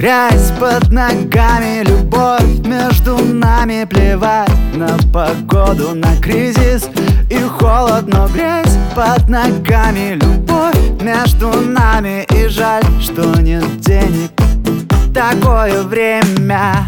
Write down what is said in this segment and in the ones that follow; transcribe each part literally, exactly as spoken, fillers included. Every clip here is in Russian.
Грязь под ногами, любовь между нами. Плевать на погоду, на кризис и холод, но грязь под ногами, любовь между нами. И жаль, что нет денег, такое время.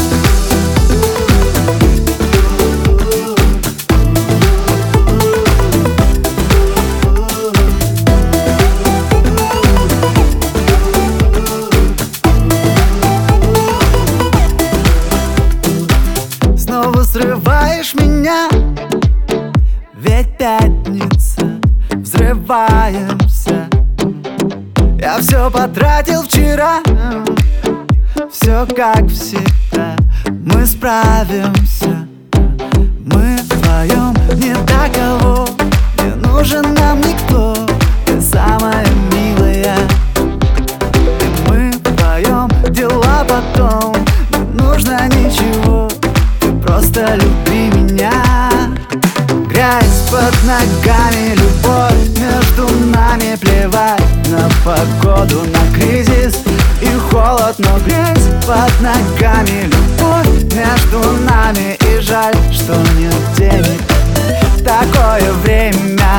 Снова срываешь меня, ведь пятница, взрываемся. Я все потратил вчера, все как всегда. Мы справимся, мы вдвоем, не до кого, не нужен нам никто. Ты самая милая, и мы вдвоем, дела потом, не нужно ничего. Просто люби меня. Грязь под ногами, любовь между нами. Плевать на погоду, на кризис и холод, но грязь под ногами, любовь между нами. И жаль, что нет денег, такое время.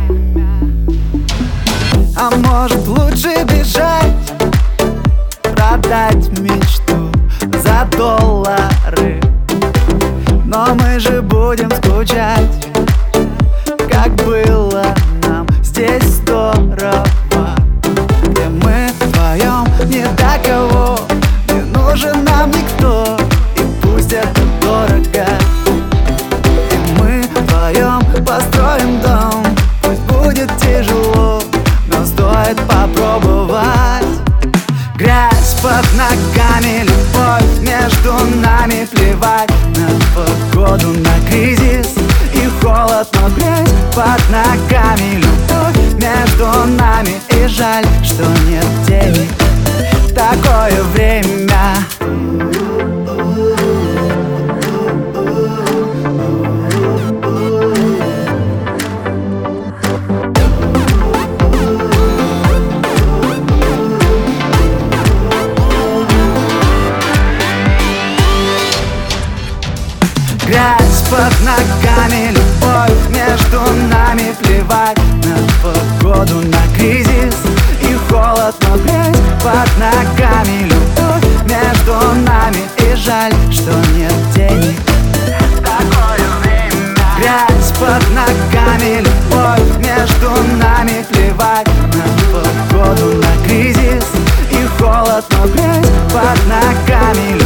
А может лучше бежать, продать мечту за доллары. Но мы же будем скучать, как было нам здесь здорово, где мы вдвоем, не до кого, не нужен нам никто. И пусть это дорого, и мы вдвоем построим дом. Пусть будет тяжело, но стоит попробовать. Грязь под ногами, любовь между нами. Плевать на погоду, на кризис и холод, но грязь под ногами, любовь между нами. И жаль, что нет денег, такое время. Грязь под ногами, любовь между нами. Плевать на погоду, на кризис и холод, но грязь под ногами, любовь между нами. И жаль, что нет денег, такое время. Грязь под ногами, любовь между нами. Плевать на погоду, на кризис и холод, но грязь под ногами.